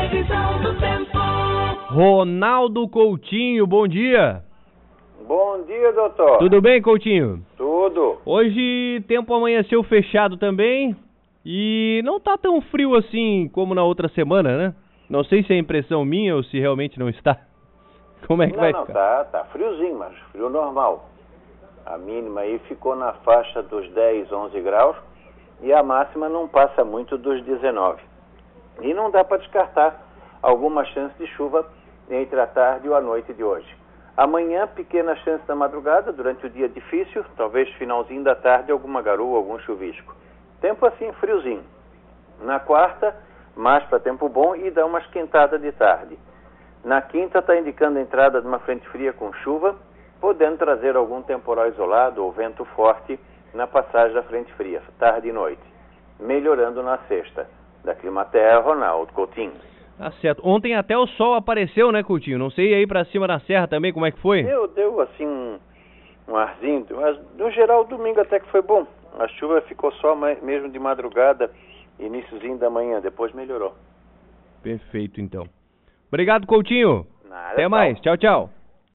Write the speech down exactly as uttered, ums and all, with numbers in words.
Previsão do tempo. Ronaldo Coutinho, bom dia. Bom dia, doutor. Tudo bem, Coutinho? Tudo. Hoje tempo amanheceu fechado também e não tá tão frio assim como na outra semana, né? Não sei se é impressão minha ou se realmente não está. Como é que não, vai não, ficar? tá, tá friozinho, mas frio normal. A mínima aí ficou na faixa dos dez, onze graus e a máxima não passa muito dos dezenove. E não dá para descartar alguma chance de chuva entre a tarde e a noite de hoje. Amanhã, pequena chance da madrugada, durante o dia difícil, talvez finalzinho da tarde, alguma garoa, algum chuvisco. Tempo assim, friozinho. Na quarta, mais para tempo bom e dá uma esquentada de tarde. Na quinta, está indicando a entrada de uma frente fria com chuva, podendo trazer algum temporal isolado ou vento forte na passagem da frente fria, tarde e noite. Melhorando na sexta. Da Climaterra, Ronaldo Coutinho. Tá certo. Ontem até o sol apareceu, né, Coutinho? Não sei aí pra cima da serra também como é que foi? Deu, deu assim um, um arzinho, mas no geral domingo até que foi bom. A chuva ficou só mesmo de madrugada, iniciozinho da manhã, depois melhorou. Perfeito, então. Obrigado, Coutinho. Nada, Até tchau. mais. Tchau, tchau.